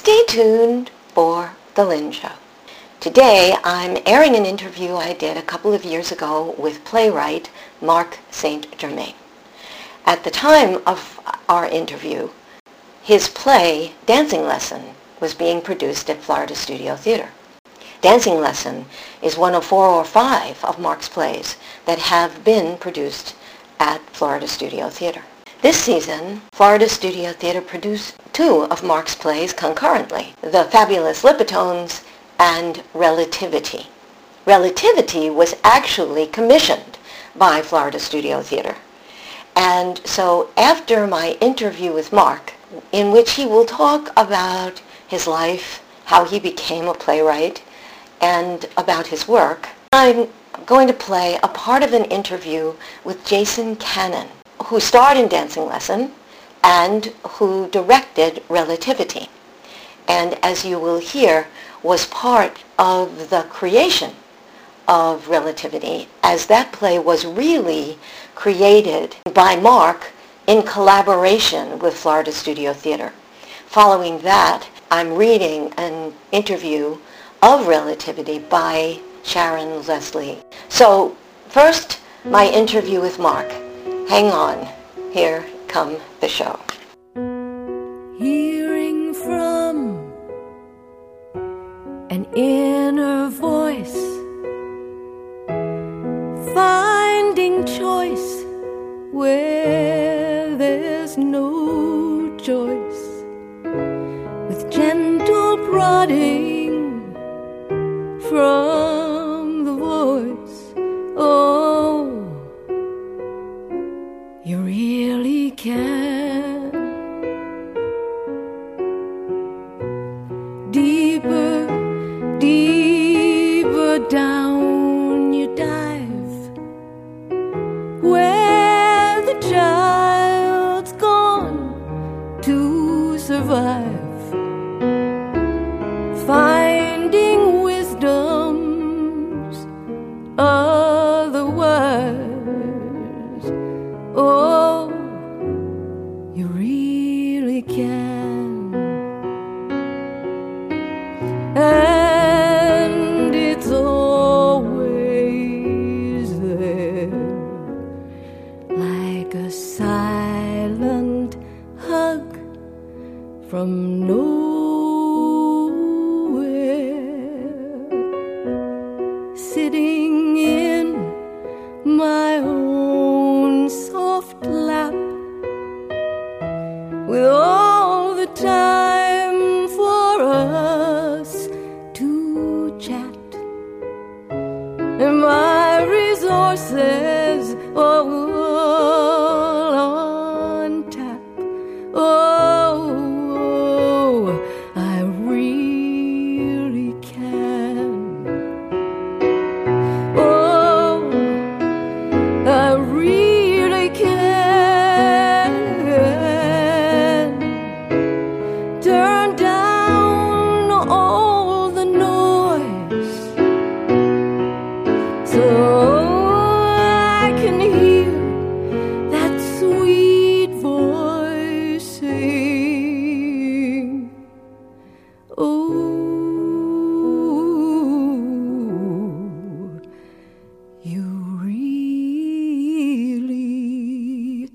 Stay tuned for The Lynn Show. Today I'm airing an interview I did a couple of years ago with playwright Mark St. Germain. At the time of our interview, his play, Dancing Lesson, was being produced at Florida Studio Theater. Dancing Lesson is one of 4 or 5 of Mark's plays that have been produced at Florida Studio Theater. This season, Florida Studio Theater produced 2 of Mark's plays concurrently, The Fabulous Lipitones and Relativity. Relativity was actually commissioned by Florida Studio Theater. And so after my interview with Mark, in which he will talk about his life, how he became a playwright, and about his work, I'm going to play a part of an interview with Jason Cannon, who starred in Dancing Lesson and who directed Relativity. And as you will hear, was part of the creation of Relativity, as that play was really created by Mark in collaboration with Florida Studio Theater. Following that, I'm reading an interview of Relativity by Sharon Leslie. So first, my interview with Mark. Hang on. Here come the show. Hearing from an inner voice, finding choice where there's no choice, with gentle prodding from the voice. Oh, you really can. Deeper, deeper down you dive, where the child's gone to survive, finding wisdom's otherwise. Oh, you really can. And it's always there, like a silent hug from nowhere, sitting in my own soft lap, with all the time for us to chat, and my resources all on tap. Oh, I really can. Oh, I really can. Turn down all the noise so I can hear that sweet voice sing. Oh, you really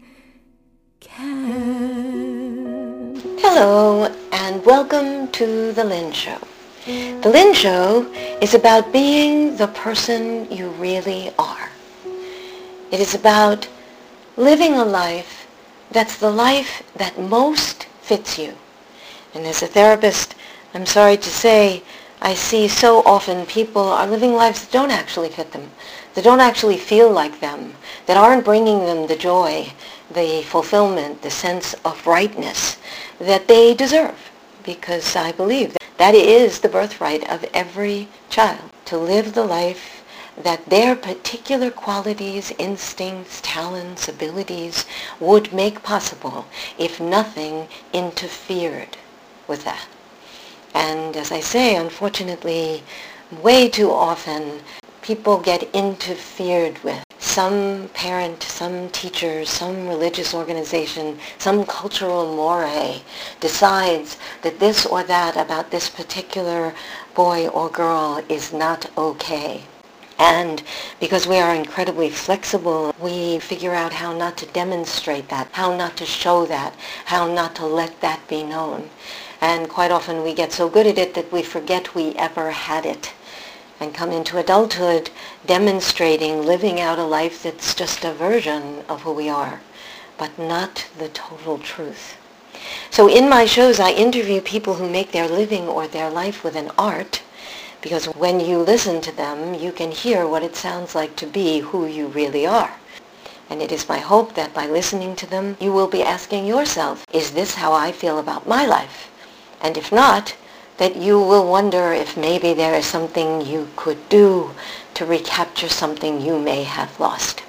can. Hello, and welcome to The Lynn Show. The Lynn Show is about being the person you really are. It is about living a life that's the life that most fits you. And as a therapist, I'm sorry to say, I see so often people are living lives that don't actually fit them, that don't actually feel like them, that aren't bringing them the joy, the fulfillment, the sense of rightness that they deserve. Because I believe that is the birthright of every child, to live the life that their particular qualities, instincts, talents, abilities would make possible if nothing interfered with that. And as I say, unfortunately, way too often people get interfered with some parent, some teacher, some religious organization, some cultural moire decides that this or that about this particular boy or girl is not okay. And because we are incredibly flexible, we figure out how not to demonstrate that, how not to show that, how not to let that be known. And quite often we get so good at it that we forget we ever had it and come into adulthood demonstrating, living out a life that's just a version of who we are, but not the total truth. So in my shows, I interview people who make their living or their life with an art, because when you listen to them, you can hear what it sounds like to be who you really are. And it is my hope that by listening to them, you will be asking yourself, is this how I feel about my life? And if not, that you will wonder if maybe there is something you could do to recapture something you may have lost.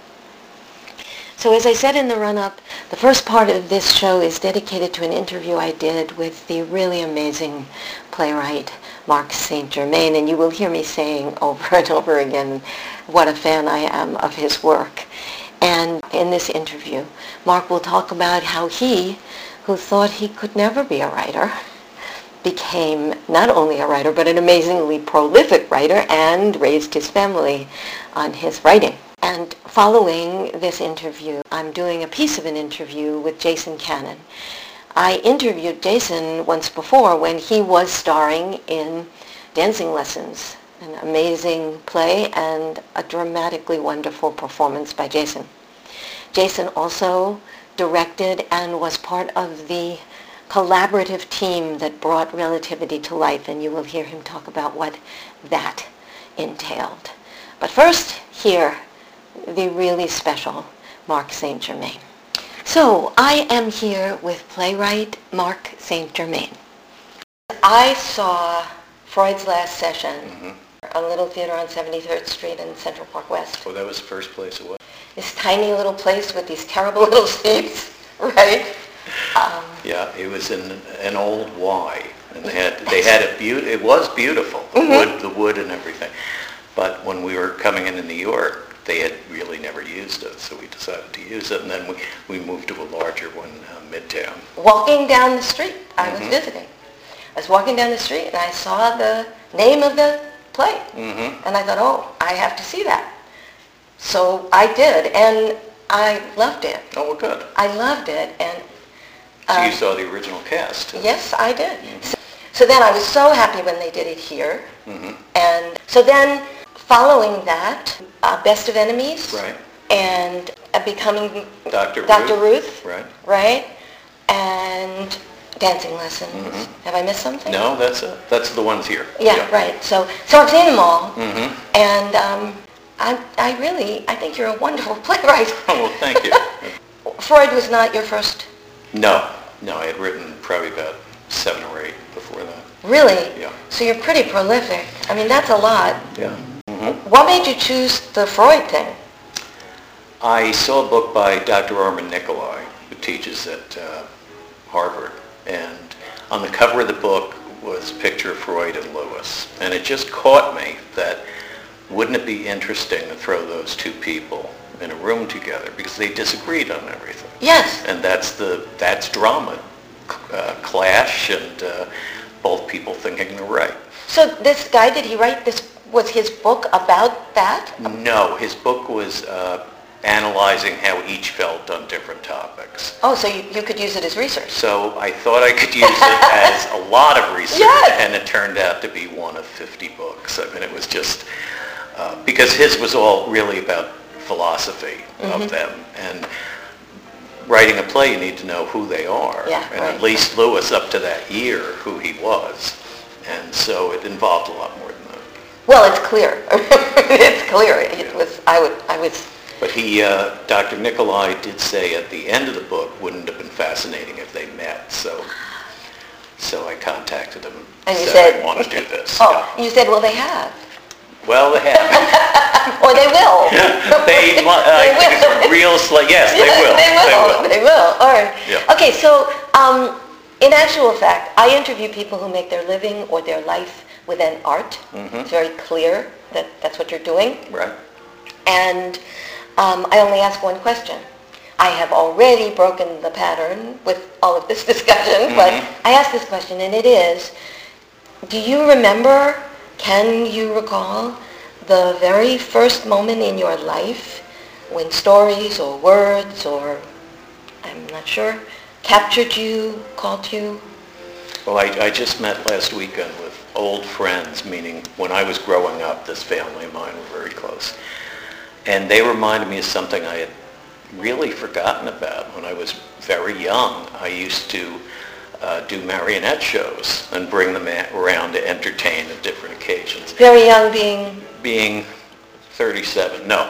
So as I said in the run-up, the first part of this show is dedicated to an interview I did with the really amazing playwright Marc Saint-Germain, and you will hear me saying over and over again what a fan I am of his work. And in this interview, Marc will talk about how he, who thought he could never be a writer, became not only a writer, but an amazingly prolific writer and raised his family on his writing. And following this interview, I'm doing a piece of an interview with Jason Cannon. I interviewed Jason once before when he was starring in Dancing Lessons, an amazing play and a dramatically wonderful performance by Jason. Jason also directed and was part of the collaborative team that brought Relativity to life, and you will hear him talk about what that entailed. But first, here, the really special Marc Saint-Germain. So, I am here with playwright Marc Saint-Germain. I saw Freud's Last Session, a little theater on 73rd Street in Central Park West. Well, that was the first place it was. This tiny little place with these terrible little seats, right? Yeah, it was in an old Y, and they had it it was beautiful, the wood and everything. But when we were coming into New York, they had really never used it, so we decided to use it, and then we moved to a larger one, Midtown. Walking down the street, I was visiting. I was walking down the street and I saw the name of the play, and I thought, oh, I have to see that. So I did, and I loved it. Oh, well, good. I loved it, and so you saw the original cast? Yes, I did. So then I was so happy when they did it here. And so then following that, Best of Enemies. Right. And becoming Dr. Ruth. Right. Right. And Dancing Lessons. Have I missed something? No, that's it. That's the ones here. Yeah, right. So I've seen them all. And I think you're a wonderful playwright. Oh, well, thank you. Freud was not your first? No, I had written probably about 7 or 8 before that. Really? Yeah. So you're pretty prolific. I mean, that's a lot. Yeah. What made you choose the Freud thing? I saw a book by Dr. Armin Nicolai, who teaches at Harvard, and on the cover of the book was a picture of Freud and Lewis, and it just caught me that wouldn't it be interesting to throw those two people in a room together, because they disagreed on everything. Yes. And that's drama, clash, and both people thinking they're right. So this guy, did he write this, was his book about that? No, his book was analyzing how each felt on different topics. Oh, so you could use it as research. So I thought I could use it as a lot of research, and it turned out to be one of 50 books. I mean, it was just, because his was all really about philosophy of them, and writing a play you need to know who they are, and at least Lewis up to that year who he was, and so it involved a lot more than that. Well, it's clear. It's clear. It was. I was. But he, Dr. Nicolai did say at the end of the book, wouldn't have been fascinating if they met. So I contacted him and you said, I want to do this. Oh, yeah. You said, well, they have. Well, they have. Or they will. They will. Real yes, they will. They will. All right. Yeah. Okay, so in actual fact, I interview people who make their living or their life with an art. It's very clear that that's what you're doing. Right. And I only ask one question. I have already broken the pattern with all of this discussion, but I ask this question, and it is, do you remember, can you recall the very first moment in your life when stories or words or, I'm not sure, captured you, caught you? Well, I just met last weekend with old friends, meaning when I was growing up, this family of mine were very close. And they reminded me of something I had really forgotten about. When I was very young, I used to do marionette shows and bring them around to entertain at different occasions. Very young being? Being 37, no.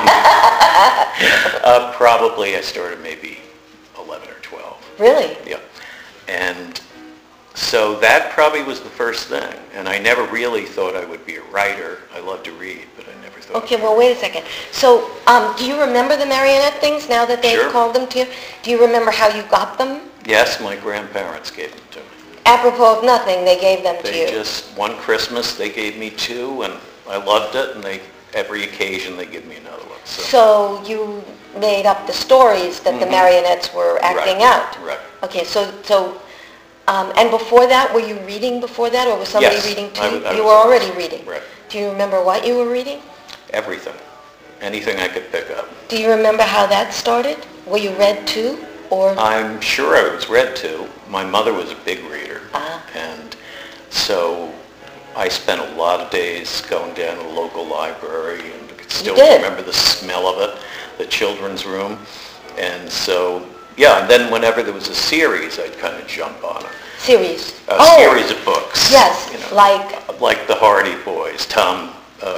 Probably I started maybe 11 or 12. Really? Yeah. And so that probably was the first thing. And I never really thought I would be a writer. I love to read, but I never thought. Okay, well, wait a second. So do you remember the marionette things now that they've called them to you? Do you remember how you got them? Yes, my grandparents gave them to me. Apropos of nothing, they gave them to you. They just, one Christmas, they gave me 2, and I loved it, and every occasion they give me another one. So you made up the stories that the marionettes were acting out? Right. Okay, and before that, were you reading before that, or was somebody reading too? You were already reading? Right. Do you remember what you were reading? Everything. Anything I could pick up. Do you remember how that started? Were you read to, or? I'm sure I was read to. My mother was a big reader, and so I spent a lot of days going down to the local library, and I could still remember the smell of it, the children's room, and so, yeah, and then whenever there was a series, I'd kind of jump on it. Series? A series of books. Yes, like the Hardy Boys, Tom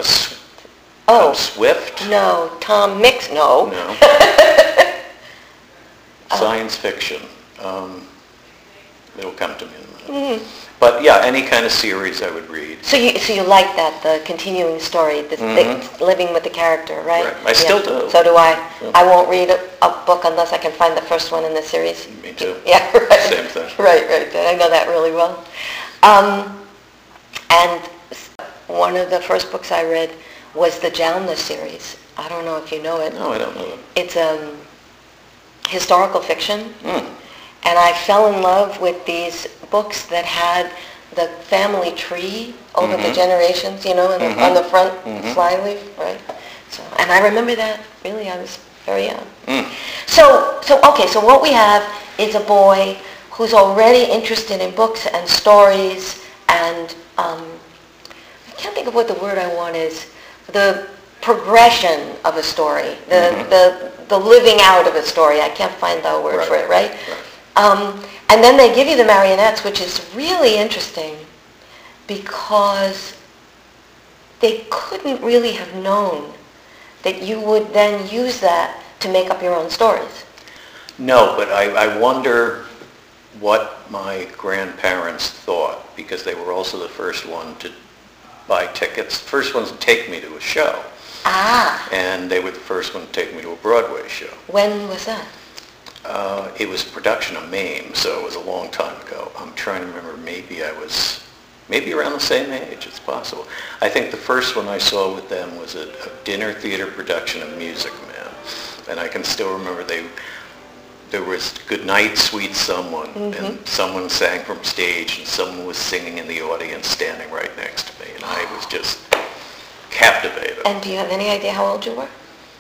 Swift? No, Tom Mix, no. No. Science fiction. It'll come to me in a minute. But yeah, any kind of series I would read. So you like that, the continuing story, the living with the character, right? Right. I still do. So do I. Yeah. I won't read a book unless I can find the first one in the series. Me too. Yeah, right. Same thing. Right. I know that really well. And one of the first books I read was the Jalna series. I don't know if you know it. No, I don't know it. It's historical fiction. And I fell in love with these books that had the family tree over the generations, on the front flyleaf, right? So, and I remember that, really, I was very young. So what we have is a boy who's already interested in books and stories, and I can't think of what the word I want is, the progression of a story, the living out of a story. I can't find the word for it, right? And then they give you the marionettes, which is really interesting because they couldn't really have known that you would then use that to make up your own stories. No, but I wonder what my grandparents thought, because they were also the first one to buy tickets, first ones to take me to a show. And they were the first one to take me to a Broadway show. When was that? It was a production of MAME, so it was a long time ago. I'm trying to remember, maybe around the same age, it's possible. I think the first one I saw with them was a dinner theater production of Music Man. And I can still remember there was Goodnight, Sweet Someone, and someone sang from stage, and someone was singing in the audience standing right next to me, and I was just captivated. And do you have any idea how old you were?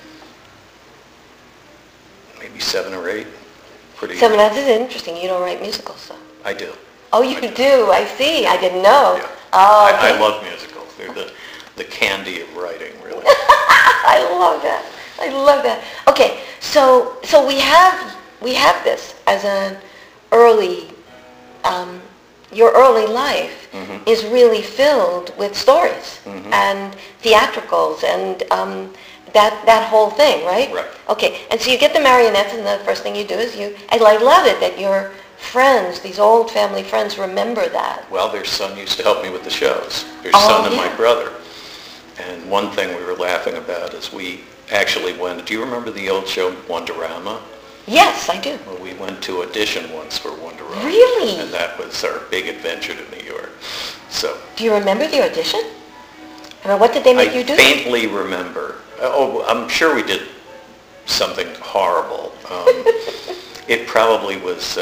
Maybe 7 or 8. So now this is interesting. You don't write musicals, so. I do. Oh, you do? I see. I didn't know. Yeah. Oh, okay. I love musicals. They're the candy of writing, really. I love that. Okay, so we have this as an early, your early life is really filled with stories and theatricals and that whole thing, right? Right. Okay, and so you get the marionettes, and the first thing you do is and I love it that your friends, these old family friends, remember that. Well, their son used to help me with the shows. Their son and my brother. And one thing we were laughing about is we actually went, do you remember the old show Wonderama? Yes, I do. Well, we went to audition once for Wonderama. Really? And that was our big adventure to New York. So. Do you remember the audition? I mean, what did they make you do? I faintly remember. Oh, I'm sure we did something horrible. It probably was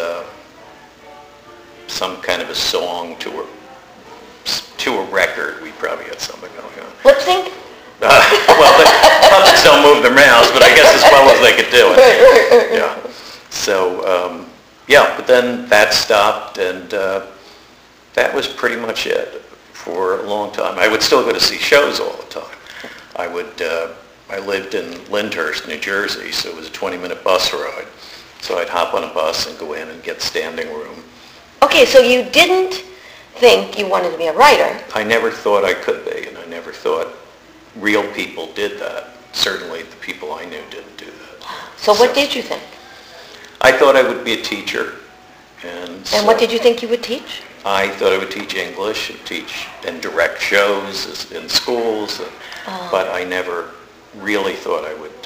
some kind of a song to a record. We probably had something going on. Lip sync? Well, the puppets don't move their mouths, but I guess as well as they could do it. Right. Yeah. So, but then that stopped, and that was pretty much it for a long time. I would still go to see shows all the time. I lived in Lyndhurst, New Jersey, so it was a 20-minute bus ride. So I'd hop on a bus and go in and get standing room. Okay, so you didn't think you wanted to be a writer. I never thought I could be, and I never thought real people did that. Certainly the people I knew didn't do that. So what did you think? I thought I would be a teacher. And what did you think you would teach? I thought I would teach English and direct shows in schools, but I never really thought I would,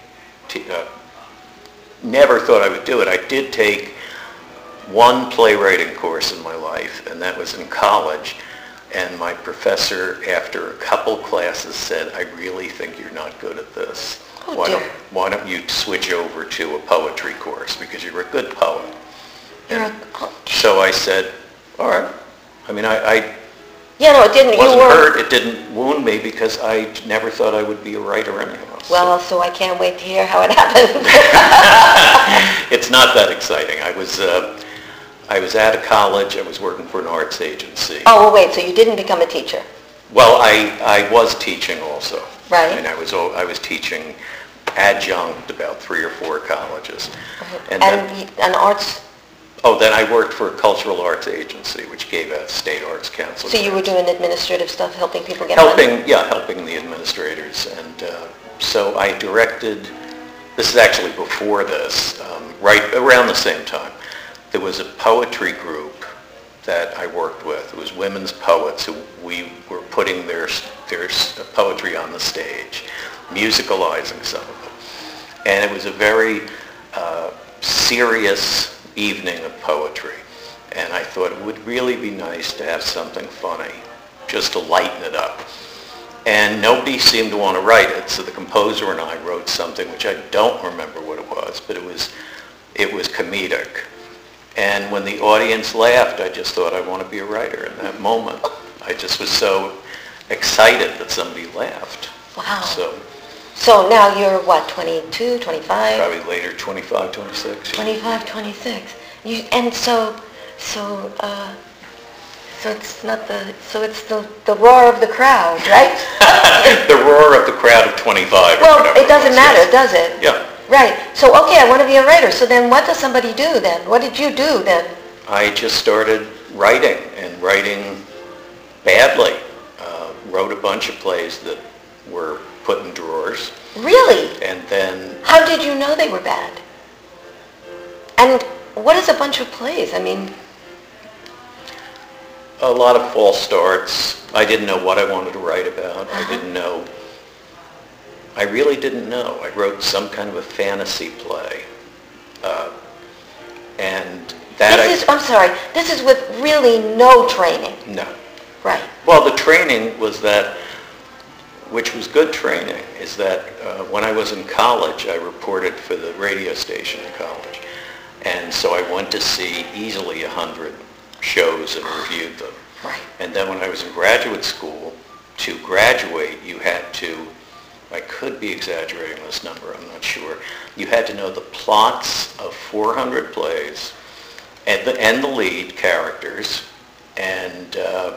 never thought I would do it. I did take one playwriting course in my life, and that was in college, and my professor, after a couple classes, said, I really think you're not good at this. Why don't you switch over to a poetry course, because you're a good poet. So I said, all right. I mean, it wasn't hurt. It didn't wound me because I never thought I would be a writer anyhow. Well, so I can't wait to hear how it happened. It's not that exciting. I was out of college. I was working for an arts agency. Oh, well, wait. So you didn't become a teacher? Well, I was teaching also. Right. And I was teaching adjunct about 3 or 4 colleges. Right. And arts. Oh, then I worked for a cultural arts agency, which gave out state arts council. So you were doing administrative stuff, helping people get money? Helping the administrators. And so I directed, this is actually before this, right around the same time. There was a poetry group that I worked with. It was women's poets who we were putting their poetry on the stage, musicalizing some of it. And it was a very serious evening of poetry, and I thought it would really be nice to have something funny, just to lighten it up. And nobody seemed to want to write it, so the composer and I wrote something which I don't remember what it was, but it was comedic. And when the audience laughed, I just thought I want to be a writer in that moment. I just was so excited that somebody laughed. Wow. So now you're what, 22, 25? Probably later, 25, 26. 25, 26. So it's the roar of the crowd, right? The roar of the crowd of 25. Well, it doesn't matter, does it? Yeah. Right. So, okay, I want to be a writer. So then what does somebody do then? What did you do then? I just started writing, and writing badly. Wrote a bunch of plays that were put in drawers. Really? And then... How did you know they were bad? And what is a bunch of plays? I mean... A lot of false starts. I didn't know what I wanted to write about. I didn't know. I really didn't know. I wrote some kind of a fantasy play. And that I'm sorry, this is with really no training. No. Right. Well, the training was that, which was good training, is that when I was in college, I reported for the radio station in college. And so I went to see easily 100 shows and reviewed them. Right. And then when I was in graduate school, to graduate, you had to, I could be exaggerating this number, I'm not sure, you had to know the plots of 400 plays and the lead characters, and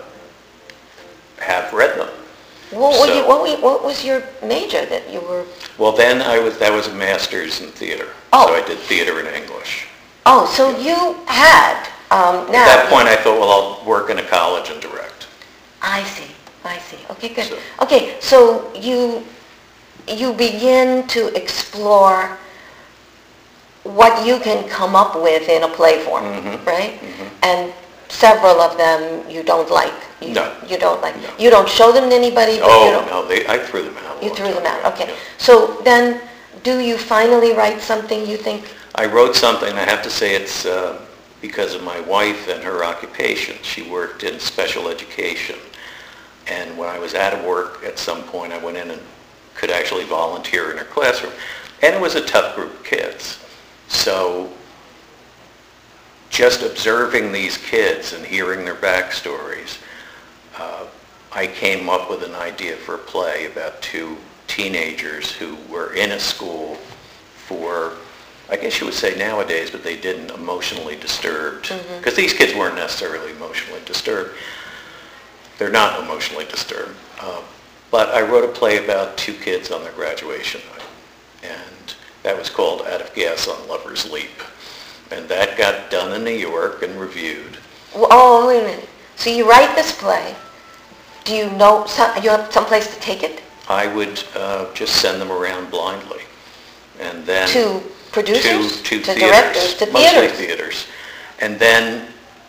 have read them. What was your major that you were... Well, then that was a master's in theater. Oh. So I did theater and English. Oh, so you had... At that point, I thought, well, I'll work in a college and direct. I see. Okay, good. So you begin to explore what you can come up with in a play form, right? Mm-hmm. And several of them you don't like. No. You don't like. No. You don't show them to anybody? I threw them out. You threw them out, okay. Yeah. So then, do you finally write something you think? I wrote something. I have to say it's because of my wife and her occupation. She worked in special education. And when I was out of work at some point, I went in and could actually volunteer in her classroom. And it was a tough group of kids. So just observing these kids and hearing their backstories, I came up with an idea for a play about two teenagers who were in a school for, I guess you would say nowadays, but they didn't, emotionally disturbed. Because these kids weren't necessarily emotionally disturbed. They're not emotionally disturbed. But I wrote a play about two kids on their graduation night. And that was called Out of Gas on Lover's Leap. And that got done in New York and reviewed. Oh, wait a minute. So you write this play. Do you know, you have someplace to take it? I would just send them around blindly. And then To producers? To to theaters, directors? To mostly theaters? theaters. And then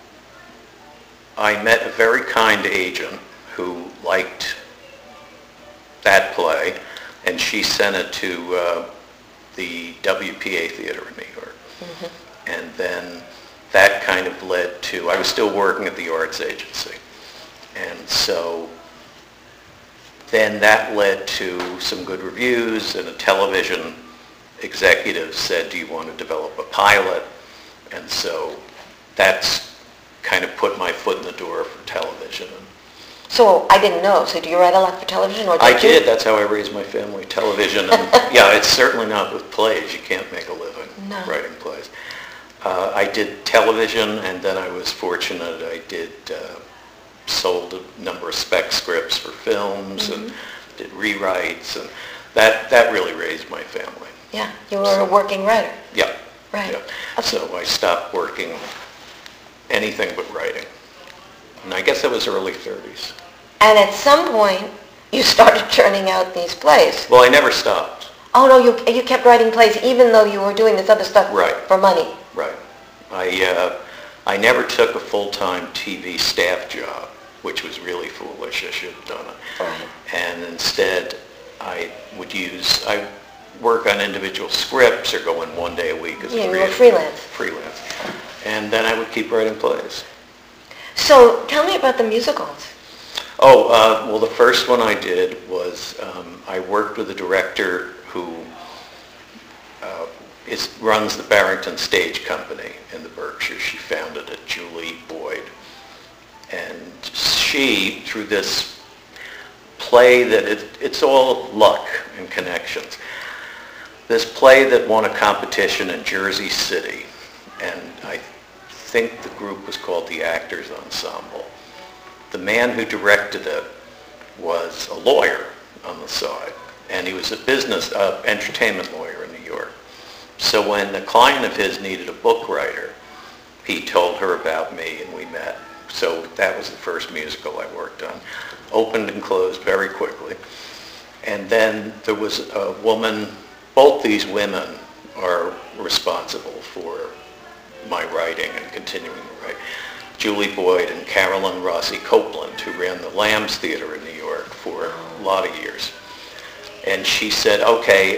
I met a very kind agent who liked that play, and she sent it to the WPA Theater in New York. And then that kind of led to, I was still working at the arts agency. And so then that led to some good reviews, and a television executive said, do you want to develop a pilot? And so that's kind of put my foot in the door for television. So I didn't know. So do you write a lot for television, or did I you? did. That's how I raised my family. Television. And yeah, it's certainly not with plays. You can't make a living writing plays. I did television, and then I was fortunate. I did sold a number of spec scripts for films and did rewrites, and that really raised my family. Yeah, you were a working writer. Yeah. Right. Yeah. Okay. So I stopped working anything but writing. And I guess that was early 30s. And at some point, you started churning out these plays. Well, I never stopped. Oh, no, you kept writing plays even though you were doing this other stuff Right. for money. Right. I never took a full-time TV staff job, which was really foolish. I should have done it. Right. And instead, I work on individual scripts or go in one day a week as a Yeah, you were creative. freelance. Freelance. And then I would keep writing plays. So tell me about the musicals. Oh, well, the first one I did was I worked with a director who runs the Barrington Stage Company in the Berkshires. She founded it, Julie Boyd. And she, through this play that it's all luck and connections, this play that won a competition in Jersey City, and I think the group was called the Actors Ensemble. The man who directed it was a lawyer on the side, and he was a entertainment lawyer in New York. So when a client of his needed a book writer, he told her about me, and we met. So that was the first musical I worked on. Opened and closed very quickly. And then there was a woman, both these women are responsible for my writing and continuing to write. Julie Boyd and Carolyn Rossi Copeland, who ran the Lambs Theater in New York for a lot of years. And she said, okay,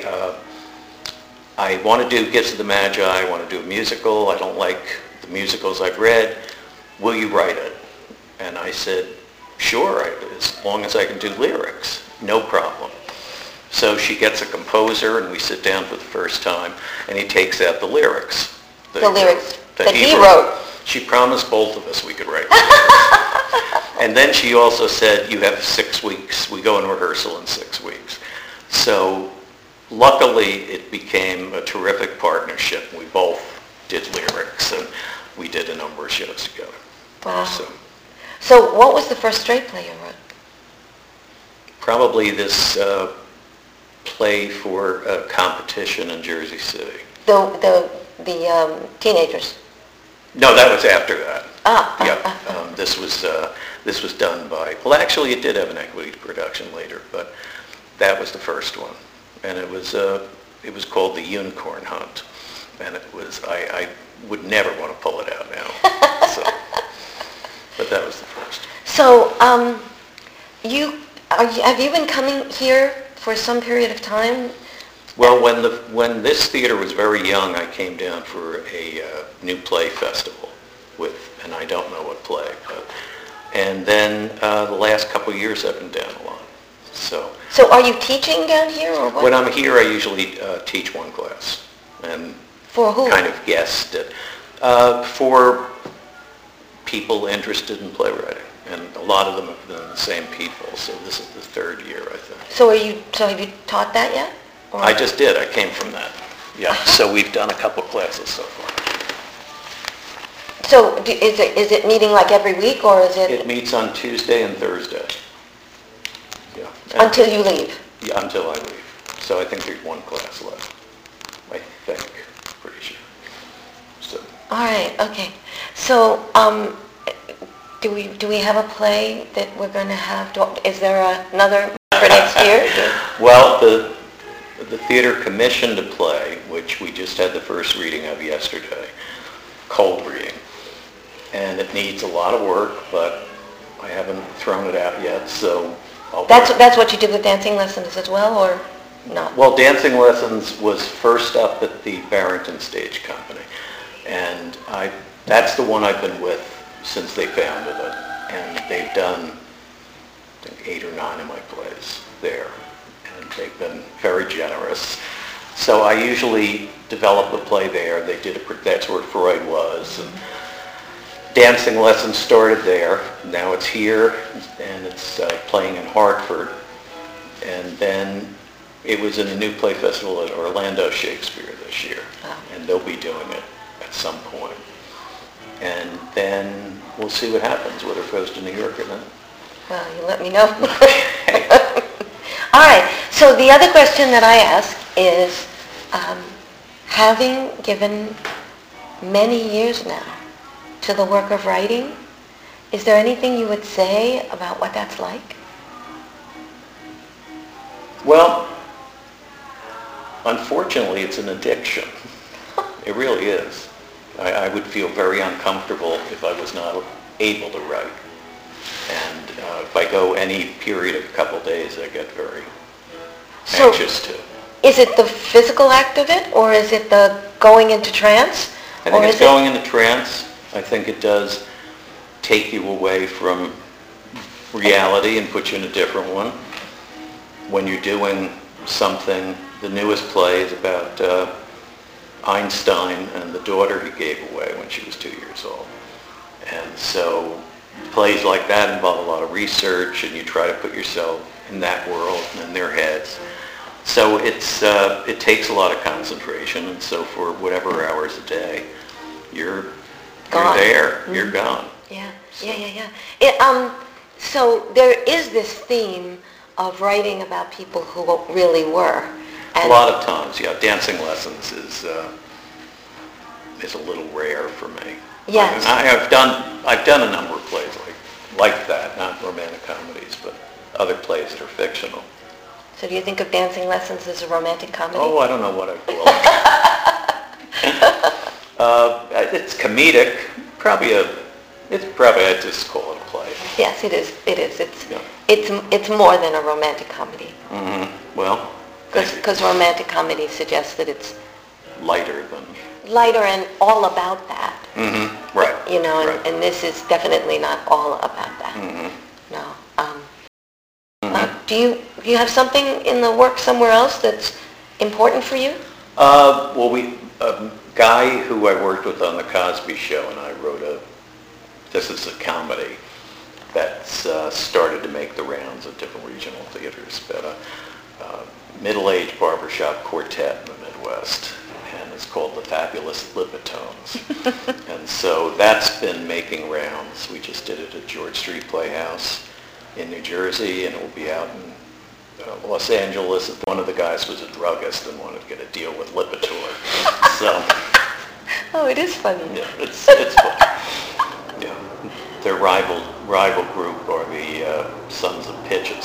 I want to do Gifts of the Magi, I want to do a musical, I don't like the musicals I've read, will you write it? And I said, sure, as long as I can do lyrics, no problem. So she gets a composer, and we sit down for the first time, and he takes out the lyrics. The lyrics that he wrote. She promised both of us we could write. And then she also said, you have 6 weeks. We go in rehearsal in 6 weeks. So luckily, it became a terrific partnership. We both did lyrics, and we did a number of shows together. Wow. So what was the first straight play you wrote? Probably this play for a competition in Jersey City. The teenagers. No, that was after that. Ah. This was done by, well, actually it did have an equity production later, but that was the first one. And it was called The Unicorn Hunt. And it was, I would never want to pull it out now. But that was the first. So, have you been coming here for some period of time? Well, when this theater was very young, I came down for a new play festival and I don't know what play, and then the last couple of years I've been down a lot. So are you teaching down here or what? When I'm here, I usually teach one class and For who? kind of guest it for people interested in playwriting. And a lot of them have been the same people, so this is the third year, I think. So have you taught that yet? Or? I just did. I came from that. Yeah. So we've done a couple classes so far. So is it meeting like every week, or is it? It meets on Tuesday and Thursday. Yeah. And Until you leave? Yeah, until I leave. So I think there's one class left. I think. Pretty sure. So. All right. Okay. So do we have a play that we're going to have? Is there another for next year? Well, the theater commissioned a play, which we just had the first reading of yesterday, cold reading. And it needs a lot of work, but I haven't thrown it out yet, so That's what you did with dancing lessons as well, or not? Well, dancing lessons was first up at the Barrington Stage Company, and that's the one I've been with since they founded it, and they've done, I think, 8 or 9 of my plays there, and they've been very generous. So I usually develop the play there. They did that's where Freud was. And dancing lessons started there. Now it's here, and it's playing in Hartford. And then it was in the New Play Festival at Orlando Shakespeare this year, and they'll be doing it at some point. And then we'll see what happens, whether it goes to New York or not. Well, you let me know. All right. So the other question that I ask is, having given many years now to the work of writing, is there anything you would say about what that's like? Well, unfortunately, it's an addiction. It really is. I would feel very uncomfortable if I was not able to write. And if I go any period of a couple days, I get very anxious too. Is it the physical act of it, or is it the going into trance? I think it's going into trance. I think it does take you away from reality and put you in a different one. When you're doing something, the newest play is about Einstein and the daughter he gave away when she was 2 years old. And so plays like that involve a lot of research, and you try to put yourself in that world and in their heads. So it takes a lot of concentration, and so for whatever hours a day, you're there, mm-hmm. You're gone. Yeah. So there is this theme of writing about people who really were. And a lot of times, yeah. Dancing lessons is a little rare for me. Yes. I've done a number of plays like that, not romantic comedies, but other plays that are fictional. So do you think of dancing lessons as a romantic comedy? Oh, I don't know what I'd call it. It's comedic. I'd just call it a play. Yes, it is. It's more than a romantic comedy. Mm-hmm. Well, because romantic comedy suggests that it's lighter and all about that. Mm-hmm. Right. You know, right. And this is definitely not all about that. Mm-hmm. No. Do you have something in the work somewhere else that's important for you? Well, a guy who I worked with on The Cosby Show and I wrote this is a comedy that's started to make the rounds at different regional theaters, but a middle-aged barbershop quartet in the Midwest, and it's called The Fabulous Lipitones. And so that's been making rounds. We just did it at George Street Playhouse in New Jersey, and it will be out in Los Angeles. One of the guys was a druggist and wanted to get a deal with Lipitor. So. Oh, it is funny. Yeah, it's funny. Yeah, their rival group are the Sons of Pitches.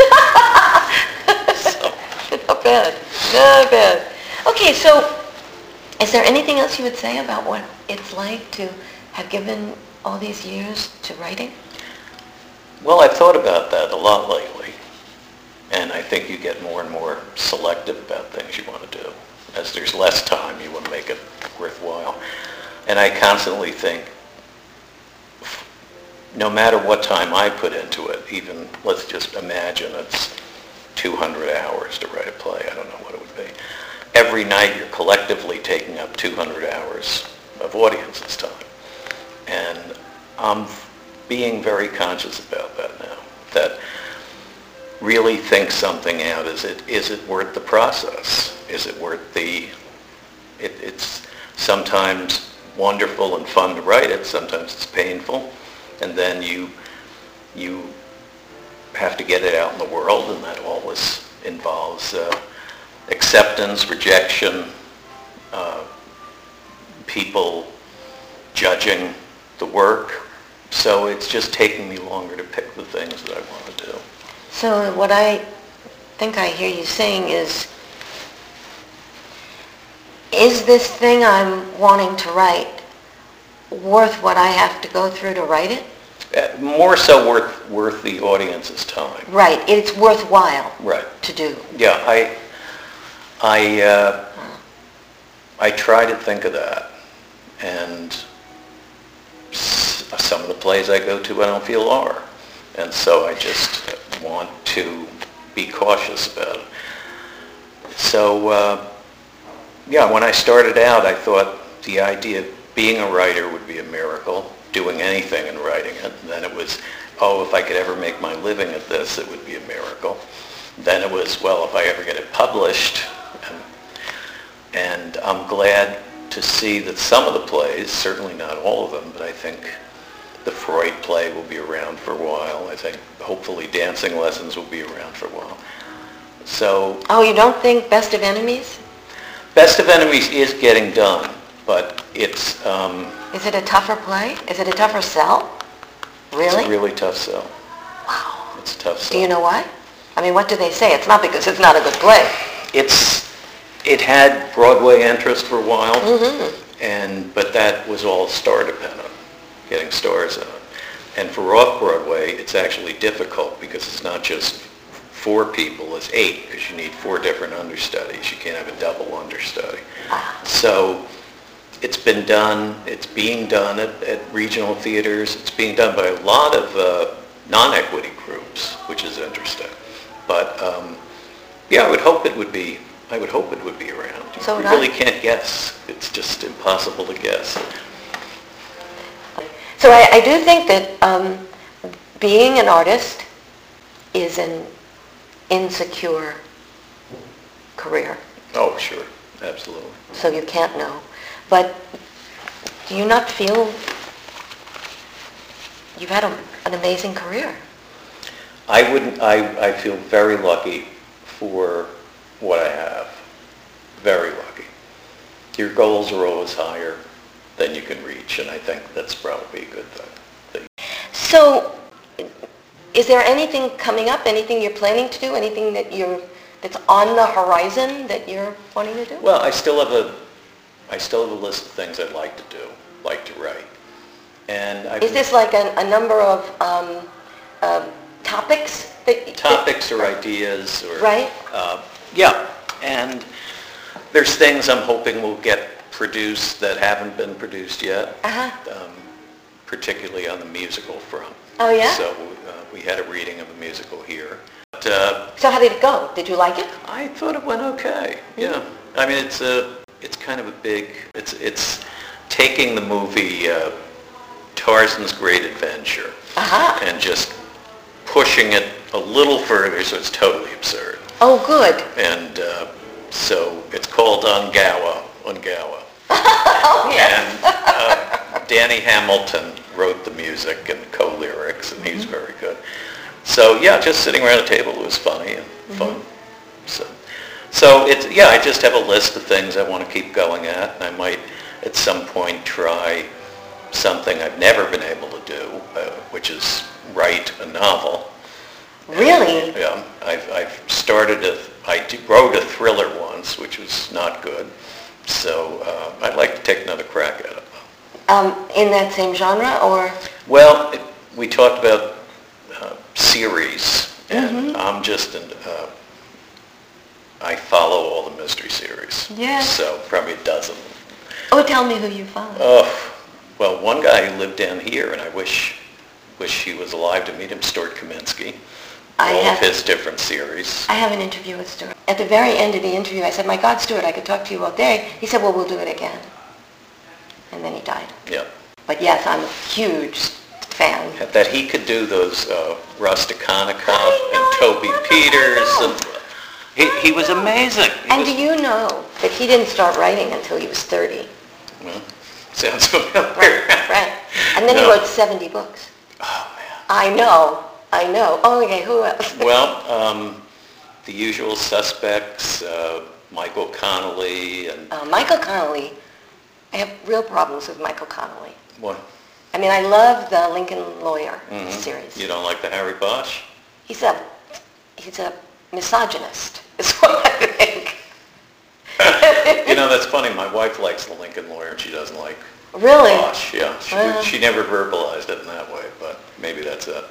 So. Not bad. Okay, so is there anything else you would say about what it's like to have given all these years to writing? Well, I've thought about that a lot lately, and I think you get more and more selective about things you want to do. As there's less time, you want to make it worthwhile. And I constantly think, no matter what time I put into it, even let's just imagine it's 200 hours to write a play. I don't know what it would be. Every night you're collectively taking up 200 hours of audience's time. And I'm being very conscious about that now, that really think something out. Is it worth the process? Is it worth it's sometimes wonderful and fun to write it, sometimes it's painful, and then you have to get it out in the world, and that always involves acceptance, rejection, people judging the work. So it's just taking me longer to pick the things that I want to do. So what I think I hear you saying is this thing I'm wanting to write worth what I have to go through to write it? More so worth the audience's time. Right. It's worthwhile. Right. To do. Yeah. I try to think of that, and some of the plays I go to I don't feel are, and so I just want to be cautious about it. So yeah, when I started out, I thought the idea of being a writer would be a miracle, doing anything and writing it. And then it was, oh, if I could ever make my living at this, it would be a miracle. Then it was, well, if I ever get it published. And I'm glad to see that some of the plays, certainly not all of them, but I think the Freud play will be around for a while. I think hopefully Dancing Lessons will be around for a while. So. Oh, you don't think Best of Enemies? Best of Enemies is getting done, but it's... Is it a tougher play? Is it a tougher sell? Really? It's a really tough sell. Wow. It's a tough sell. Do you know why? I mean, what do they say? It's not because it's not a good play. It had Broadway interest for a while, Mm-hmm. but that was all star dependent, getting stars in it. And for off-Broadway, it's actually difficult because it's not just 4 people, it's 8, because you need 4 different understudies. You can't have a double understudy. So it's been done, it's being done at regional theaters. It's being done by a lot of non-equity groups, which is interesting. But yeah, I would hope it would be around. So you really can't guess. It's just impossible to guess. So I do think that being an artist is an insecure career. Oh, sure. Absolutely. So you can't know. But do you not feel you've had an amazing career? I feel very lucky for what I have. Very lucky. Your goals are always higher than you can reach, and I think that's probably a good thing. So is there anything coming up, anything you're planning to do, anything that's on the horizon that you're wanting to do? Well, I still have a list of things I'd like to do, like to write. And is this like a number of topics? Topics or ideas or... Right. Yeah. And there's things I'm hoping will get produced that haven't been produced yet, particularly on the musical front. Oh, yeah? So we had a reading of a musical here. But, so how did it go? Did you like it? I thought it went okay. Yeah. I mean, it's kind of a big... It's taking the movie Tarzan's Great Adventure and just pushing it a little further so it's totally absurd. Oh, good. And so it's called Ungawa. Oh, yes. And Danny Hamilton wrote the music and co-lyrics, and he's very good. So yeah, just sitting around a table was funny and fun. So it's, yeah, I just have a list of things I want to keep going at, and I might at some point try something I've never been able to do, which is write a novel. Really? Yeah, I've started I wrote a thriller once, which was not good. So I'd like to take another crack at it. In that same genre, or? Well, we talked about series, and I'm just I follow all the mystery series. Yes. So probably a dozen. Oh, tell me who you follow. Oh, well, one guy who lived down here, and I wish he was alive to meet him, Stuart Kaminsky. all of his different series. I have an interview with Stuart. At the very end of the interview, I said, my God, Stuart, I could talk to you all day. He said, well, we'll do it again. And then he died. Yeah. But yes, I'm a huge fan. That he could do those Rusticanikov and Toby Peters. And he was amazing. Do you know that he didn't start writing until he was 30? Well, sounds familiar. Right. And then he wrote 70 books. Oh, man. I know. Oh, okay, who else? Well, the usual suspects, Michael Connelly and... Michael Connelly. I have real problems with Michael Connelly. What? I mean, I love the Lincoln Lawyer series. You don't like the Harry Bosch? He's a misogynist, is what I think. That's funny. My wife likes the Lincoln Lawyer, and she doesn't like Really? Bosch. Yeah, she never verbalized it in that way, but maybe that's it.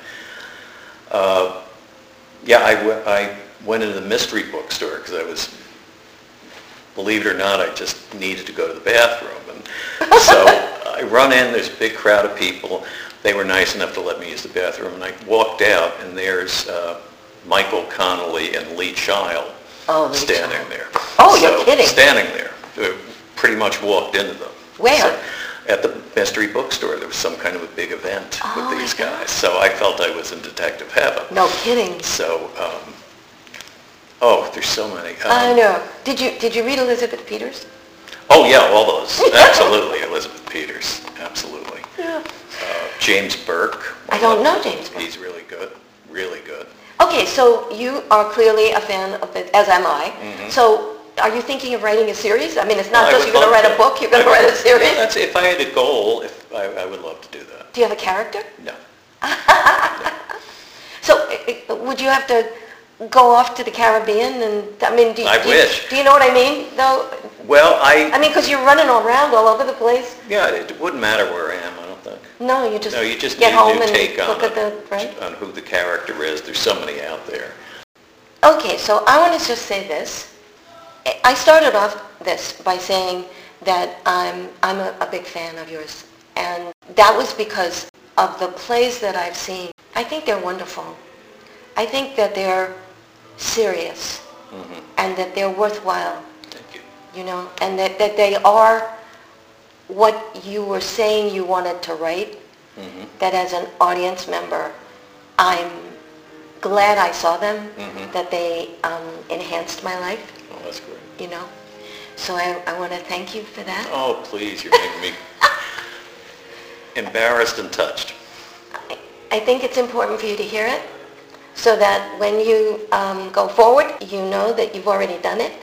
I went into the mystery bookstore because I was, believe it or not, I just needed to go to the bathroom. And so I run in, there's a big crowd of people. They were nice enough to let me use the bathroom, and I walked out, and there's Michael Connelly and Lee Child standing there. Oh, you're kidding. Standing there. Pretty much walked into them. Where? So, at the mystery bookstore. There was some kind of a big event with these guys. So I felt I was in detective heaven. No kidding. So, there's so many. I know. Did you read Elizabeth Peters? Oh, yeah, all those. Absolutely. Elizabeth Peters. Absolutely. Yeah. James Burke. I don't know James Burke. He's really good. Really good. Okay, so you are clearly a fan of it, as am I. Mm-hmm. So are you thinking of writing a series? I mean, it's not Well, just you're going to write a book, you're going to write a series. Yeah, if I had a goal, I would love to do that. Do you have a character? No. So would you have to go off to the Caribbean? And I mean, I wish. Do you know what I mean, though? Well, I mean, because you're running around all over the place. Yeah, it wouldn't matter where I am, I don't think. No, you just, you just get need home to and take look on at the, right? on who the character is. There's so many out there. Okay, so I want to just say this. I started off this by saying that I'm a big fan of yours. And that was because of the plays that I've seen. I think they're wonderful. I think that they're serious and that they're worthwhile. Thank you. You know, and that they are what you were saying you wanted to write, that as an audience member, I'm glad I saw them, that they enhanced my life. Oh, that's great. You know, so I want to thank you for that. Oh, please, you're making me embarrassed and touched. I think it's important for you to hear it so that when you go forward, you know that you've already done it.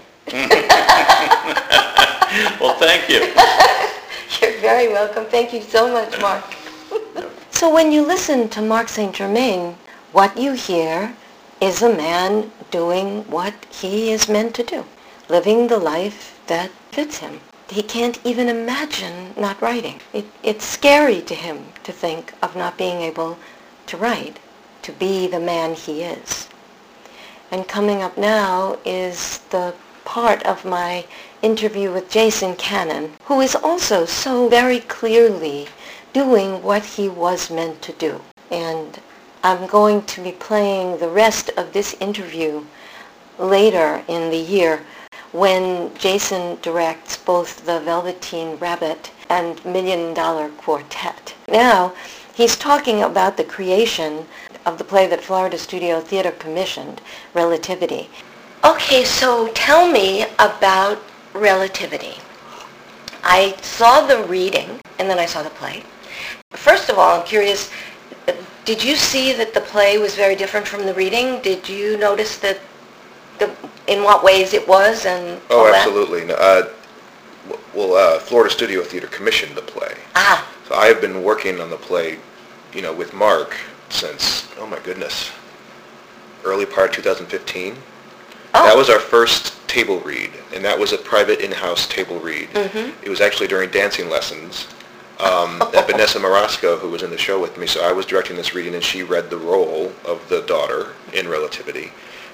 Well, thank you. You're very welcome. Thank you so much, Mark. So when you listen to Mark St. Germain, what you hear is a man doing what he is meant to do, living the life that fits him. He can't even imagine not writing. It's scary to him to think of not being able to write, to be the man he is. And coming up now is the part of my interview with Jason Cannon, who is also so very clearly doing what he was meant to do. And I'm going to be playing the rest of this interview later in the year when Jason directs both the Velveteen Rabbit and $1 Million Quartet. Now, he's talking about the creation of the play that Florida Studio Theater commissioned, Relativity. Okay, so tell me about Relativity. I saw the reading, and then I saw the play. First of all, I'm curious, did you see that the play was very different from the reading? Did you notice that in what ways it was and all that? Absolutely. Florida Studio Theater commissioned the play. So I have been working on the play, with Mark since, oh my goodness, early part of 2015. That was our first table read, and that was a private in-house table read. It was actually during dancing lessons. That Vanessa Marasco, who was in the show with me, so I was directing this reading, and she read the role of the daughter in Relativity.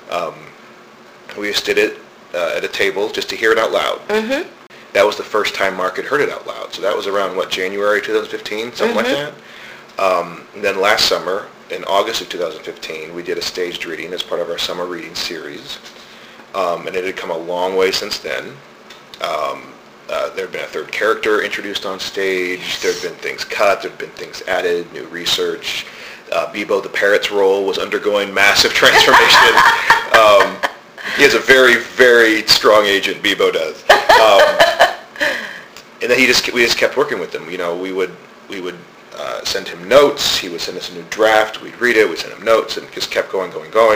We just did it at a table just to hear it out loud. That was the first time Mark had heard it out loud. So that was around, January 2015, something like that. And then last summer, in August of 2015, we did a staged reading as part of our summer reading series. And it had come a long way since then. There had been a third character introduced on stage. There had been things cut. There had been things added, new research. Bebo the Parrot's role was undergoing massive transformation. He has a very, very strong agent, Bebo does. And then we just kept working with him. We would send him notes. He would send us a new draft. We'd read it. We'd send him notes, and just kept going.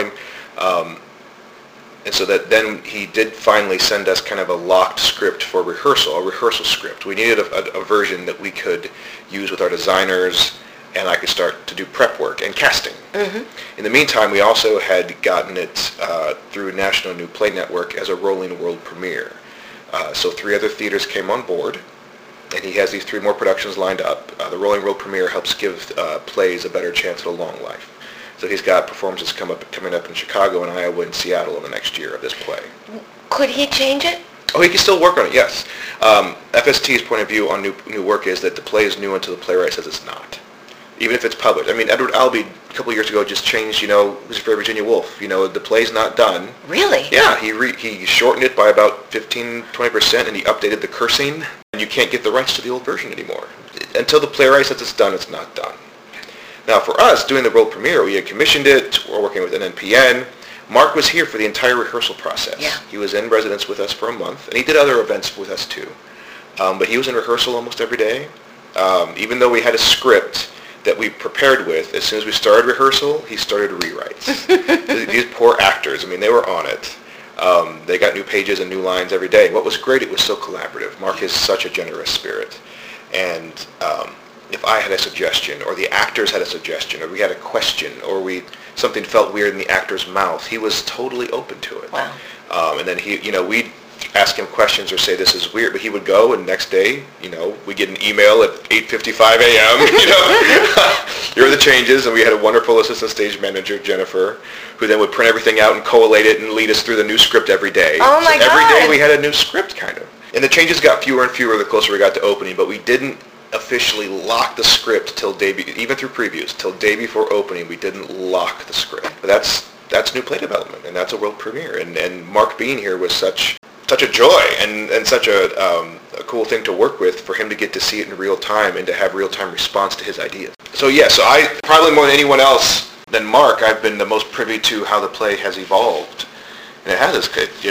And so that then he did finally send us kind of a locked script for a rehearsal script. We needed a version that we could use with our designers, and I could start to do prep work and casting. Mm-hmm. In the meantime, we also had gotten it through National New Play Network as a rolling world premiere. So 3 other theaters came on board, and he has these 3 more productions lined up. The rolling world premiere helps give plays a better chance at a long life. So he's got performances coming up in Chicago and Iowa and Seattle in the next year of this play. Could he change it? Oh, he can still work on it, yes. FST's point of view on new work is that the play is new until the playwright says it's not, even if it's published. I mean, Edward Albee a couple of years ago just changed, Lucifer Virginia Woolf. The play's not done. Really? Yeah, he shortened it by about 15-20%, and he updated the cursing, and you can't get the rights to the old version anymore. Until the playwright says it's done, it's not done. Now, for us, doing the world premiere, we had commissioned it. We're working with NNPN. Mark was here for the entire rehearsal process. Yeah. He was in residence with us for a month, and he did other events with us too. But he was in rehearsal almost every day. Even though we had a script that we prepared with, as soon as we started rehearsal, he started rewrites. These poor actors, they were on it. They got new pages and new lines every day. What was great, it was so collaborative. Mark is such a generous spirit. And if I had a suggestion, or the actors had a suggestion, or we had a question, or something felt weird in the actor's mouth, he was totally open to it. Wow. And then we'd ask him questions or say this is weird, but he would go, and next day, we get an email at 8:55 a.m. Here are the changes, and we had a wonderful assistant stage manager, Jennifer, who then would print everything out and collate it and lead us through the new script every day. Oh my God. Every day we had a new script, kind of. And the changes got fewer and fewer the closer we got to opening, but we didn't officially lock the script till even through previews, till day before opening. We didn't lock the script. But that's new play development, and that's a world premiere. And Mark being here was such a joy and such a cool thing to work with, for him to get to see it in real time and to have real time response to his ideas. So I probably more than anyone else than Mark, I've been the most privy to how the play has evolved. And it has.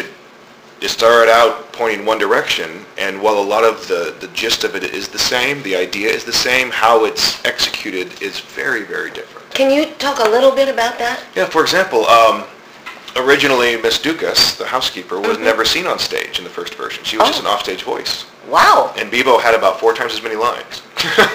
It started out pointing one direction, and while a lot of the gist of it is the same, the idea is the same, how it's executed is very, very different. Can you talk a little bit about that? Yeah, for example, originally Miss Dukas, the housekeeper, was never seen on stage in the first version. She was just an offstage voice. Wow. And Bebo had about 4 times as many lines.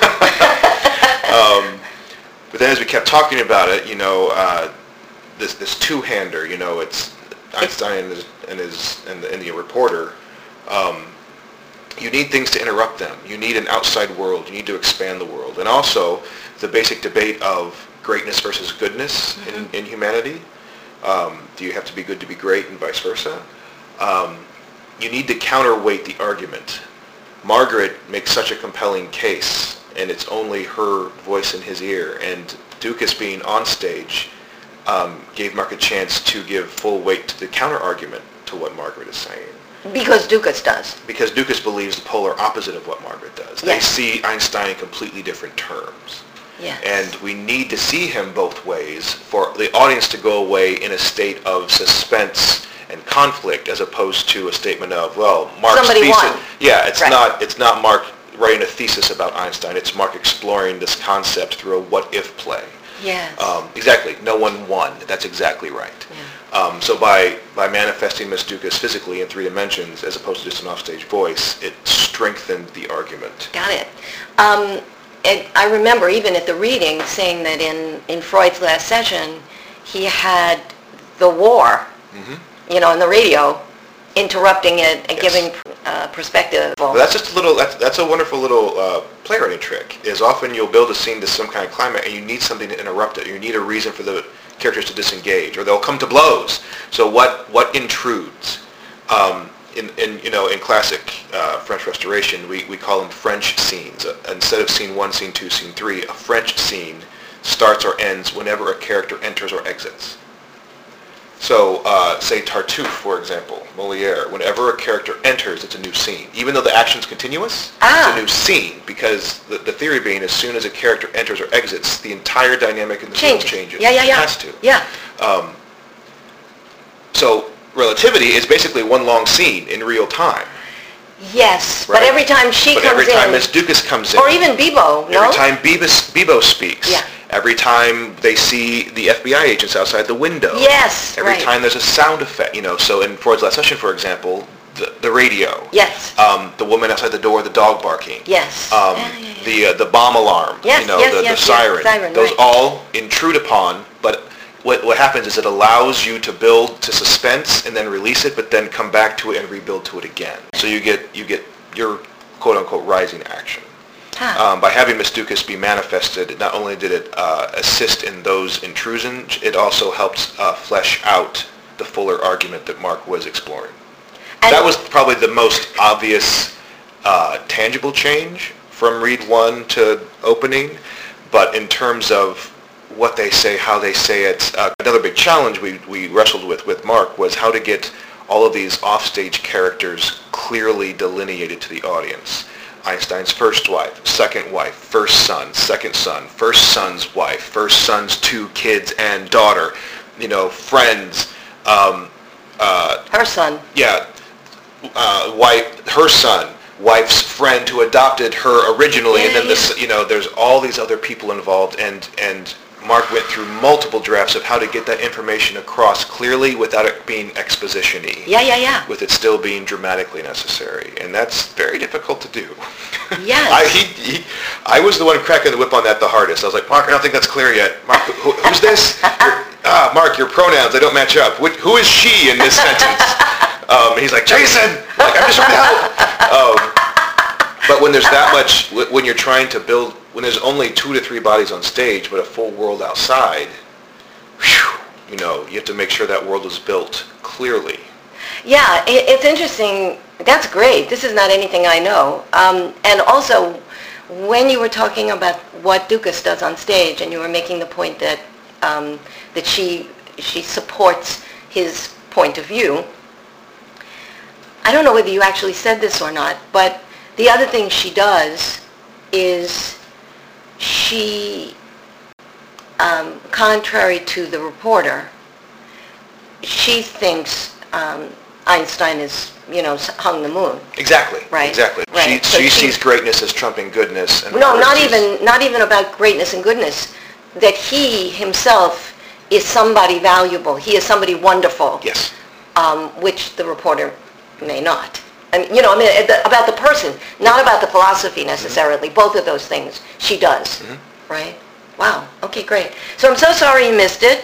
But then as we kept talking about it, this two-hander, it's Einstein and the reporter, you need things to interrupt them. You need an outside world. You need to expand the world. And also the basic debate of greatness versus goodness in humanity. Do you have to be good to be great, and vice versa? You need to counterweight the argument. Margaret makes such a compelling case, and it's only her voice in his ear. And Dukas being on stage gave Mark a chance to give full weight to the counter-argument to what Margaret is saying. Because Dukas does. Because Dukas believes the polar opposite of what Margaret does. Yes. They see Einstein in completely different terms. Yes. And we need to see him both ways for the audience to go away in a state of suspense and conflict, as opposed to a statement of, well, Mark's somebody thesis. won. Yeah, it's right. It's not Mark writing a thesis about Einstein. It's Mark exploring this concept through a what-if play. Yes. Exactly. No one won. That's exactly right. Yeah. So by manifesting Miss Dukas physically in 3 dimensions, as opposed to just an offstage voice, it strengthened the argument. Got it. And I remember even at the reading saying that in Freud's last session, he had the war, on the radio, interrupting it and giving perspective. Well, that's just that's a wonderful little playwriting trick, is often you'll build a scene to some kind of climate and you need something to interrupt it. You need a reason for the characters to disengage, or they'll come to blows. So what intrudes? In classic French Restoration, we call them French scenes. Instead of scene 1, scene 2, scene 3, a French scene starts or ends whenever a character enters or exits. So, say Tartuffe, for example, Molière, whenever a character enters, it's a new scene. Even though the action's continuous, it's a new scene, because the theory being, as soon as a character enters or exits, the entire dynamic in the film changes. Yeah. It has to. Yeah. So, Relativity is basically one long scene in real time. Yes, Right? but every time she But comes every time in, Miss Dukas comes in, or even Bebo, no? every time Bebo speaks, Yeah. every time they see the FBI agents outside the window, Yes, every right. time there's a sound effect, so in Freud's Last Session, for example, the radio, Yes. the woman outside the door, the dog barking, Yes. the bomb alarm, Yes, the siren, siren, those right. all intrude upon, but what happens is it allows you to build to suspense and then release it, but then come back to it and rebuild to it again. So you get your quote-unquote rising action. By having Miss Dukas be manifested, not only did it assist in those intrusions, it also helped flesh out the fuller argument that Mark was exploring. And that was probably the most obvious tangible change from Read 1 to opening, but in terms of what they say, how they say it, another big challenge we wrestled with Mark was how to get all of these offstage characters clearly delineated to the audience. Einstein's first wife, second wife, first son, second son, first son's wife, first son's two kids and daughter, friends. Her son. Yeah, wife, her son, wife's friend who adopted her originally, and then there's all these other people involved, and Mark went through multiple drafts of how to get that information across clearly without it being exposition-y. Yeah. With it still being dramatically necessary, and that's very difficult to do. Yes. I was the one cracking the whip on that the hardest. I was like, Mark, I don't think that's clear yet. Mark, who's this? Mark, your pronouns, they don't match up. Who is she in this sentence? And he's like, Jason! I'm like, I'm just trying to help. But when there's that much, when you're trying to build, when there's only 2 to 3 bodies on stage, but a full world outside, you have to make sure that world is built clearly. Yeah, it's interesting. That's great. This is not anything I know. And also, when you were talking about what Dukas does on stage, and you were making the point that that she supports his point of view, I don't know whether you actually said this or not, but the other thing she does is she, contrary to the reporter, she thinks Einstein is, hung the moon. Exactly. Right. Exactly. Right. She sees greatness as trumping goodness. And no, not even about greatness and goodness. That he himself is somebody valuable. He is somebody wonderful. Yes. Which the reporter may not. About the person, not about the philosophy necessarily. Mm-hmm. Both of those things she does. Mm-hmm. Right? Wow. Okay, great. So I'm so sorry you missed it.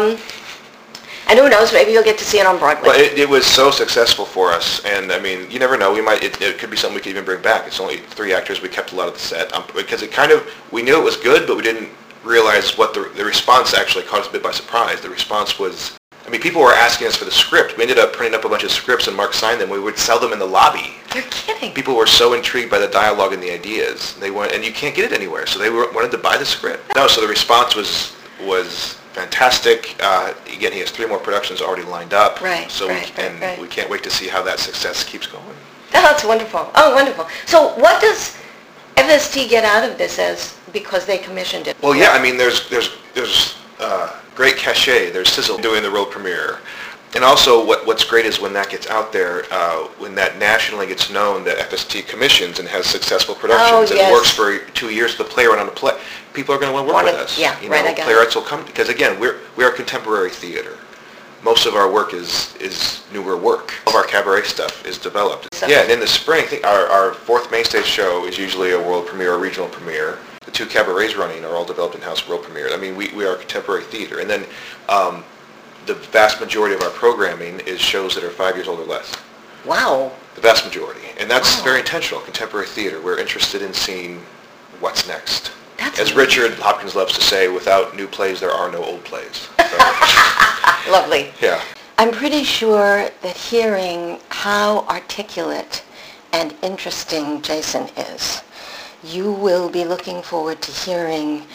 And who knows, maybe you'll get to see it on Broadway. Well, it was so successful for us, and you never know. It could be something we could even bring back. It's only 3 actors. We kept a lot of the set because we knew it was good, but we didn't realize what the response actually caught us a bit by surprise. The response was, people were asking us for the script. We ended up printing up a bunch of scripts, and Mark signed them. We would sell them in the lobby. You're kidding. People were so intrigued by the dialogue and the ideas. They went, and you can't get it anywhere, so they wanted to buy the script. No, so the response was fantastic. Again, he has 3 more productions already lined up. Right. So we can't wait to see how that success keeps going. That's wonderful. Oh, wonderful. So what does FST get out of this because they commissioned it? Well, yeah, there's great cachet. There's sizzle doing the world premiere. And also what's great is when that gets out there, when that nationally gets known that FST commissions and has successful productions and works for 2 years with the playwright on a play, people are going to want to work with us. Yeah, right, I got playwrights will come, because again, we are contemporary theater. Most of our work is newer work. All of our cabaret stuff is developed. Yeah, and in the spring, I think our 4th main stage show is usually a world premiere or regional premiere. The 2 cabarets running are all developed in-house world premiere. We are contemporary theater. And then the vast majority of our programming is shows that are 5 years old or less. Wow. The vast majority. And that's very intentional, contemporary theater. We're interested in seeing what's next. That's As Richard Hopkins loves to say, without new plays, there are no old plays. So, lovely. Yeah. I'm pretty sure that hearing how articulate and interesting Jason is, you will be looking forward to hearing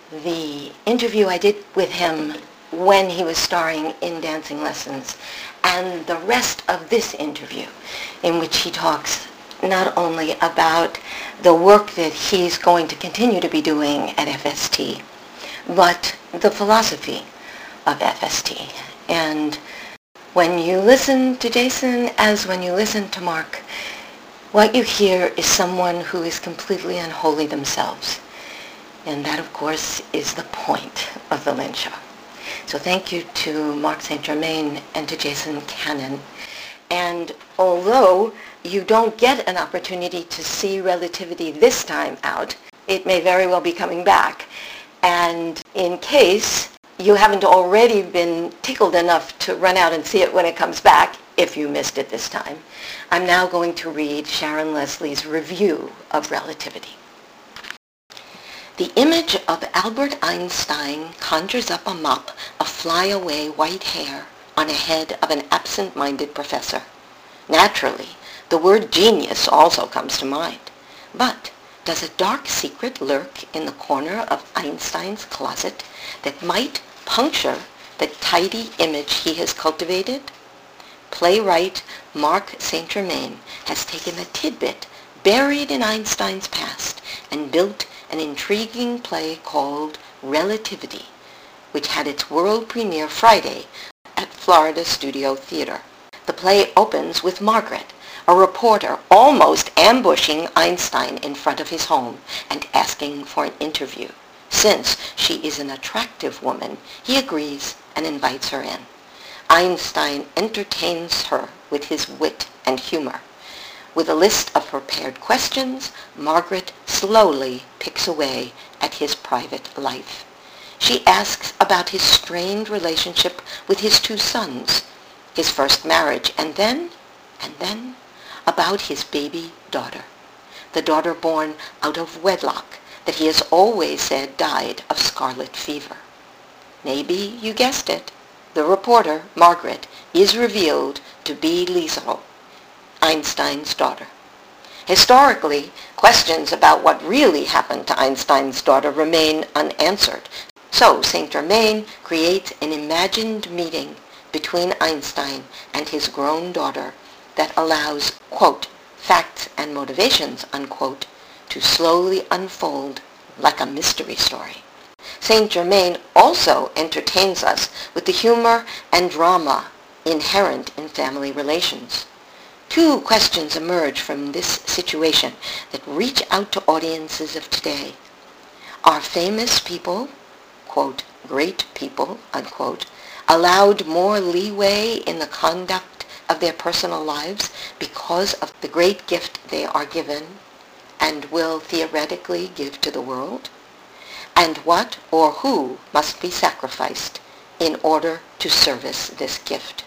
the interview I did with him when he was starring in Dancing Lessons and the rest of this interview, in which he talks not only about the work that he's going to continue to be doing at FST, but the philosophy of FST. And when you listen to Jason, as when you listen to Mark, what you hear is someone who is completely unholy themselves. And that, of course, is the point of the Lynn Show. So thank you to Mark St. Germain and to Jason Cannon. And although you don't get an opportunity to see Relativity this time out, it may very well be coming back. And in case you haven't already been tickled enough to run out and see it when it comes back, if you missed it this time, I'm now going to read Sharon Leslie's review of Relativity. The image of Albert Einstein conjures up a mop of flyaway white hair on a head of an absent-minded professor. Naturally, the word genius also comes to mind. But does a dark secret lurk in the corner of Einstein's closet that might puncture the tidy image he has cultivated? Playwright Mark St. Germain has taken a tidbit buried in Einstein's past and built an intriguing play called Relativity, which had its world premiere Friday at Florida Studio Theater. The play opens with Margaret, a reporter, almost ambushing Einstein in front of his home and asking for an interview. Since she is an attractive woman, he agrees and invites her in. Einstein entertains her with his wit and humor. With a list of prepared questions, Margaret slowly picks away at his private life. She asks about his strained relationship with his two sons, his first marriage, and then about his baby daughter, the daughter born out of wedlock that he has always said died of scarlet fever. Maybe you guessed it. The reporter, Margaret, is revealed to be Lieserl, Einstein's daughter. Historically, questions about what really happened to Einstein's daughter remain unanswered. So St. Germain creates an imagined meeting between Einstein and his grown daughter that allows, quote, facts and motivations, unquote, to slowly unfold like a mystery story. St. Germain also entertains us with the humor and drama inherent in family relations. Two questions emerge from this situation that reach out to audiences of today. Are famous people, quote, great people, unquote, allowed more leeway in the conduct of their personal lives because of the great gift they are given and will theoretically give to the world? And what or who must be sacrificed in order to service this gift?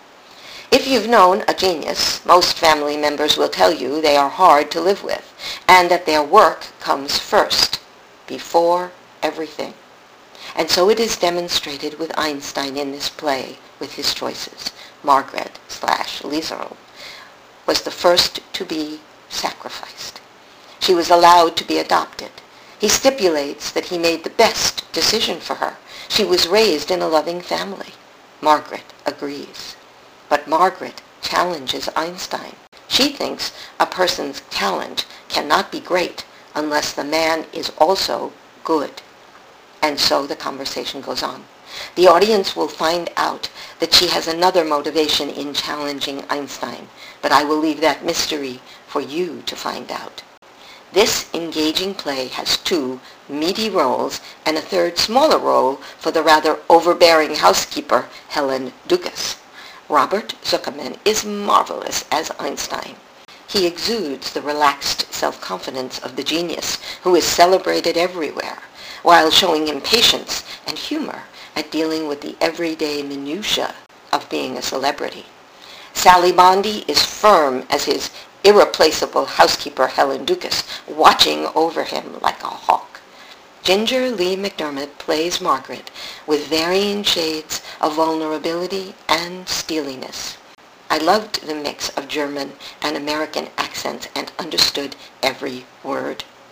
If you've known a genius, most family members will tell you they are hard to live with and that their work comes first, before everything. And so it is demonstrated with Einstein in this play with his choices. Margaret / Lieserl was the first to be sacrificed. She was allowed to be adopted. He stipulates that he made the best decision for her. She was raised in a loving family. Margaret agrees. But Margaret challenges Einstein. She thinks a person's talent cannot be great unless the man is also good. And so the conversation goes on. The audience will find out that she has another motivation in challenging Einstein, but I will leave that mystery for you to find out. This engaging play has two meaty roles and a third smaller role for the rather overbearing housekeeper, Helen Dukas. Robert Zuckerman is marvelous as Einstein. He exudes the relaxed self-confidence of the genius who is celebrated everywhere, while showing impatience and humor at dealing with the everyday minutiae of being a celebrity. Sally Bondi is firm as his irreplaceable housekeeper Helen Dukas, watching over him like a hawk. Ginger Lee McDermott plays Margaret with varying shades of vulnerability and steeliness. I loved the mix of German and American accents and understood every word.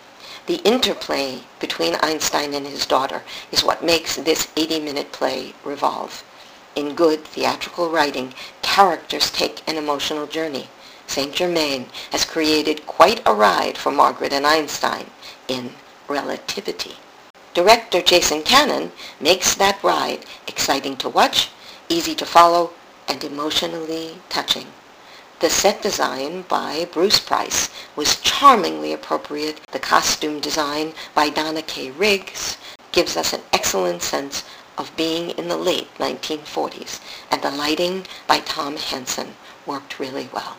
The interplay between Einstein and his daughter is what makes this 80-minute play revolve. In good theatrical writing, characters take an emotional journey. Saint-Germain has created quite a ride for Margaret and Einstein in Relativity. Director Jason Cannon makes that ride exciting to watch, easy to follow, and emotionally touching. The set design by Bruce Price was charmingly appropriate. The costume design by Donna K. Riggs gives us an excellent sense of being in the late 1940s, and the lighting by Tom Hansen worked really well.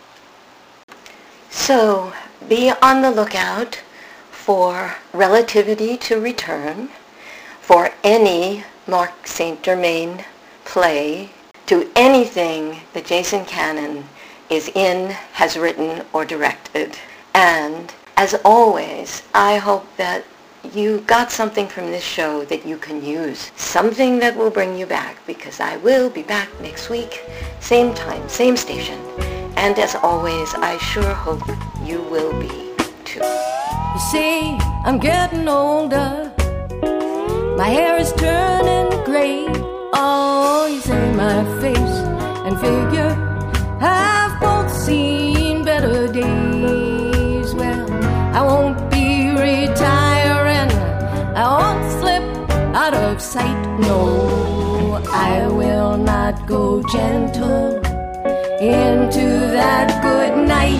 So be on the lookout for Relativity to return, for any Mark Saint-Germain play, to anything that Jason Cannon is in, has written, or directed. And as always, I hope that you got something from this show that you can use, something that will bring you back, because I will be back next week, same time, same station. And as always, I sure hope you will be too. You see, I'm getting older. My hair is turning gray. Oh, you say my face and figure have both seen better days. Well, I won't be retiring. I won't slip out of sight. No, I will not go gentle into that good night.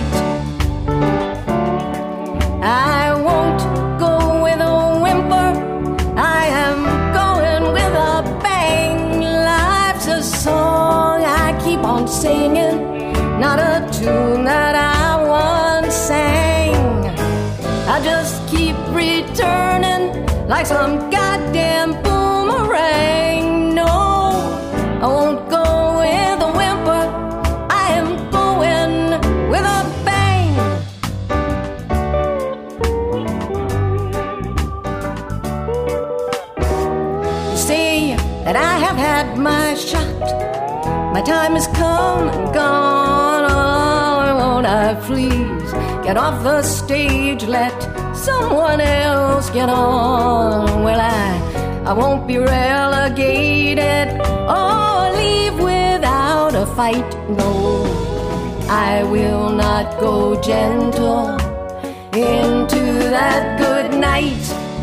I won't go with a whimper. I am going with a bang. Life's a song I keep on singing, not a tune that I once sang. I just keep returning like some goddamn boomerang. No, I won't go with a whimper. I am going with a bang. You see that I have had my shot. My time has come and gone. Oh, won't I please get off the stage, let someone else get on? Well, I won't be relegated or leave without a fight. No, I will not go gentle into that good night.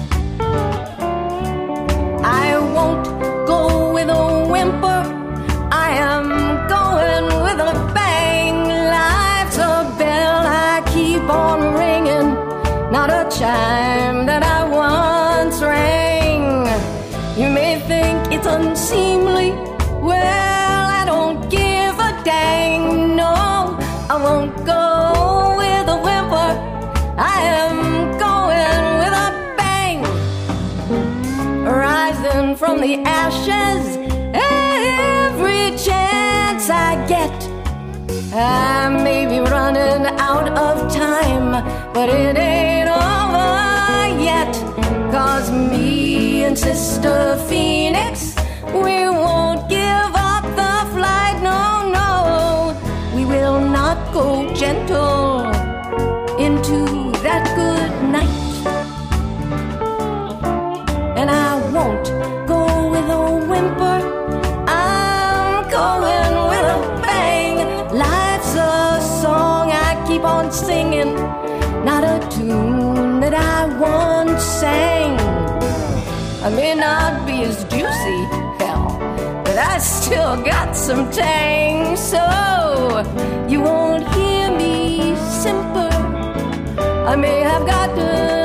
I won't go with a whimper. I am going with a bang. Life's a bell I keep on ringing, not a chime that I once rang. You may think it's unseemly. Well, I don't give a dang. No, I won't go with a whimper. I am going with a bang. Rising from the ashes every chance I get. I may be running out of time, but it ain't over yet. 'Cause me and Sister Phoenix, we won't give up the flight. No, no, we will not go gentle into that good night. And I won't go with a whimper. I'm going with a bang. Life's a song I keep on singing, not a tune that I once sang. I may not be as juicy, hell, but I still got some tang. So you won't hear me simper. I may have gotten